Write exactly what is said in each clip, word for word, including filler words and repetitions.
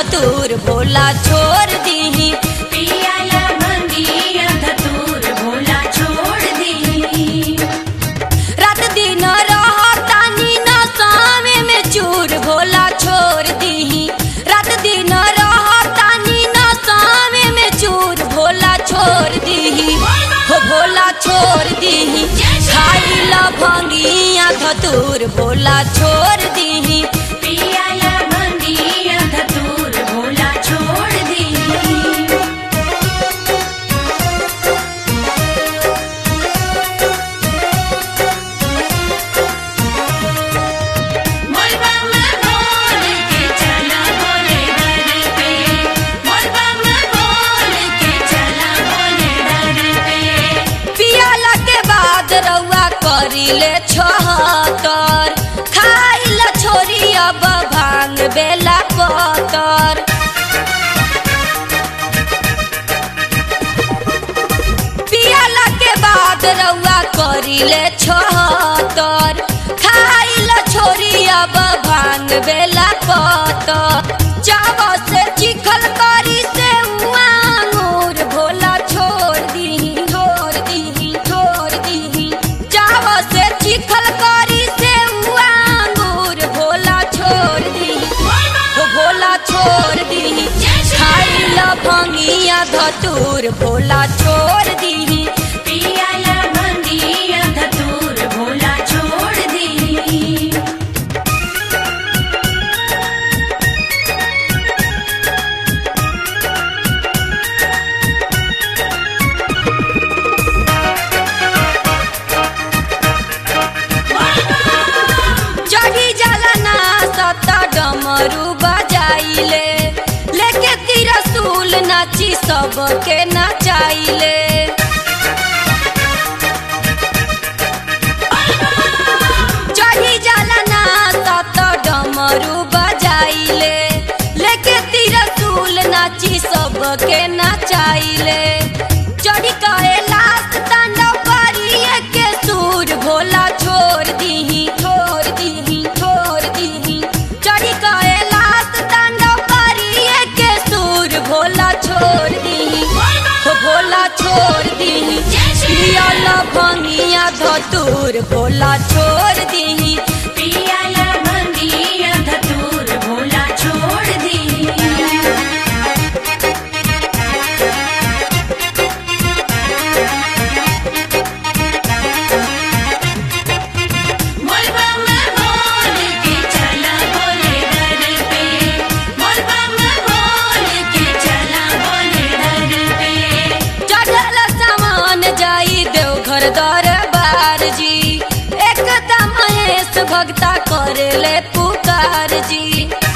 धतूर भोला छोड़ दीही। पियाला भंगिया धतूर भोला छोड़ दीही। रात दिन रहतानी नशामे में चूर भोला छोड़ दीही। रात दिन रहतानी नशामे में चूर भोला छोड़ दीही। हो भोला छोड़ दीही। खाइला भंगिया धतूर भोला छोड़ दीही। पियाला भंगिया धतूर भोला छोड़ दीही। मोलबम बोल के चला भोले दर पे। मोलबम बोल के चला भोले दर पे। पियाला के बाद रउआ करिले छहतर। खाइला छोरी अब भांग बेला पतर। पियाला के बाद रउआ करिले छहतर। खाइला छोरी अब भांग बेला पतर। चाव से चिखल करी से अंगूर भोला छोड़ दीही छोड़ दीही छोड़ दीही। चाव से चिखल करी से अंगूर भोला छोड़ दीही। हो भोला छोड़ दीही। खाइला भंगिया धतूर भोला छोड़ दीही। पियाला भंगिया धतूर भोला छोड़ दीही। चढ़ी जाला ना सत्ता डमरू बजाइले। लेके तिरसूल नाची सबके नचाइले। चढ़ी जाला ना सत्ता डमरू बजाइले। लेके तिरसूल नाची सबके नचाइले। चढ़ी कैलाश तांडव करिए के सूर भोला छोड़ दीही छोड़ दीही छोड़ दीही। चढ़ी कैलाश तांडव करिए के सूर भोला छोड़ दीही। हो भोला छोड़ दीही। पियाला भंगिया धतूर भोला छोड़ दीही। पियाला भंगिया धतूर भोला छोड़ दीही। मोलबम बोल के चला भोले दर पे। मोलबम बोल के चला भोले दर पे। चढ़ल सामान जाई देवघर दरबार जी। एकदम महेश भक्ता करेले पुकार जी।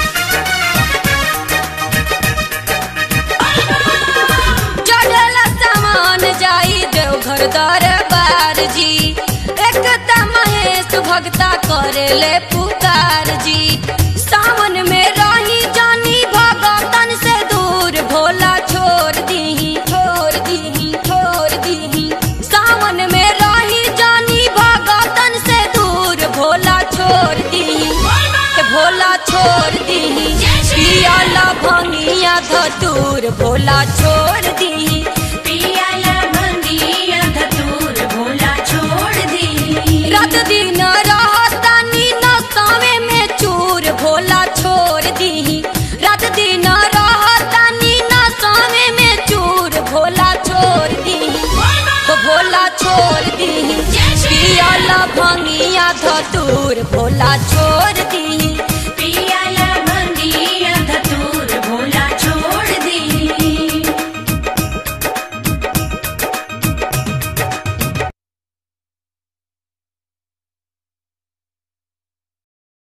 चढ़ल सामान जाई देवघर दरबार जी। एकदम महेश भक्ता करेले पुकार जी। सावन में रही जानी भगतन से दूर भोला छोड़ दीही छोड़ दीही छोड़ दीही। सावन में रही जानी भगतन से दूर भोला छोड़ दीही। के भोला छोड़ दीही। पियाला भंगिया धतूर भोला छोड़ दीही। पियाला भंगिया धतूर भोला छोड़ दीही। रात दिन रहतानी नशामे में चूर भोला छोड़ दीही। रात दिन रहतानी नशामे में चूर भोला छोड़ दीही। हो भोला छोड़ दीही। पियाला भंगिया धतूर भोला छोड़